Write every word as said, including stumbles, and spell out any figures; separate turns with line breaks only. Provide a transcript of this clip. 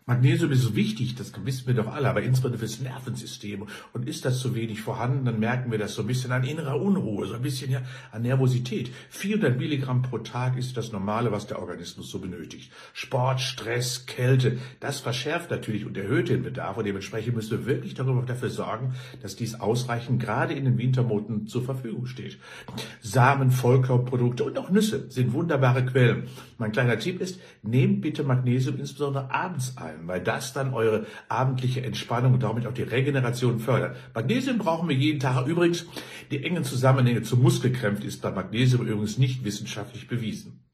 Magnesium ist so wichtig, das wissen wir doch alle, aber insbesondere fürs Nervensystem. Und ist das zu wenig vorhanden, dann merken wir das so ein bisschen an innerer Unruhe, so ein bisschen ja an Nervosität. vierhundert Milligramm pro Tag ist das Normale, was der Organismus so benötigt. Sport, Stress, Kälte, das verschärft natürlich und erhöht den Bedarf. Und dementsprechend müssen wir wirklich darüber dafür sorgen, dass dies ausreichend gerade in den Wintermonaten zur Verfügung steht. Samen, Vollkornprodukte und auch Nüsse sind wunderbare Quellen. Mein kleiner Tipp ist, nehmt bitte Magnesium insbesondere abends ein, weil das dann eure abendliche Entspannung und damit auch die Regeneration fördert. Magnesium brauchen wir jeden Tag. Übrigens, die engen Zusammenhänge zu Muskelkrämpfen ist bei Magnesium übrigens nicht wissenschaftlich bewiesen.